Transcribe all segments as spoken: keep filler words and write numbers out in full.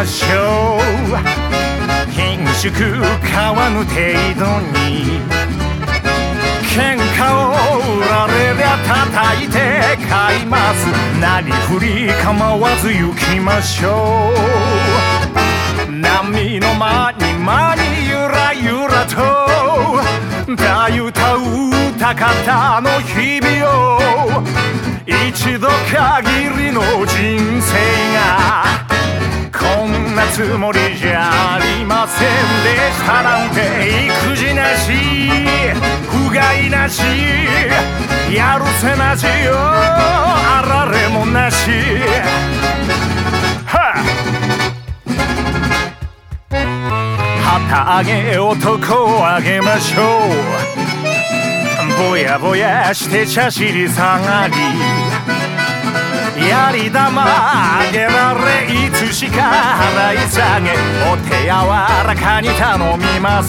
しょう。貧縮変わぬ程度に喧嘩を売られりゃ叩いて買います。なりふり構わず行きましょう。波の間に間にゆらゆらとたゆたうたかたの日々を、一度限りの人生がこんなつもりじゃありませんでしたなんて、育児なし不甲斐なしやるせなしよあられもなし。は旗あげ男あげましょう。ぼやぼやして茶尻下がりやり玉あげられいつしか払い下げお手柔らかに頼みます。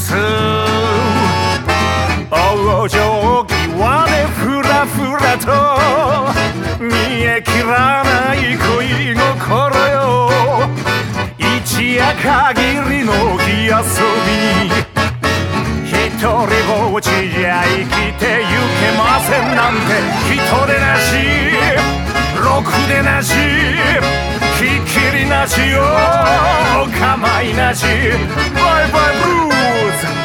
往生際でふらふらと見え切らない恋心よ、一夜限りの火遊び、一人ぼっちじゃ生きてゆけませんなんて、人でなしろくでなしひっきりなしよお構いなし。バイバイブルーズ。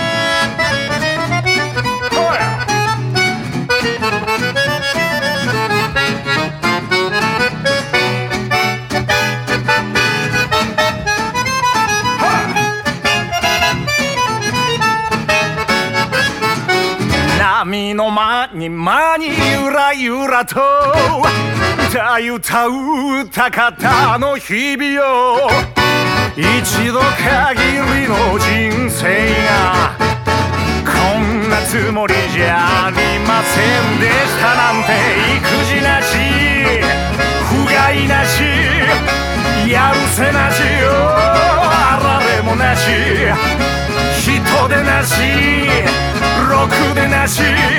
波の間に間にゆらゆらとたゆたうたかたの日々よ、一度限りの人生がこんなつもりじゃありませんでしたなんて、育児なし不甲斐なしやるせなしよあられもなし、人でなしろくでなし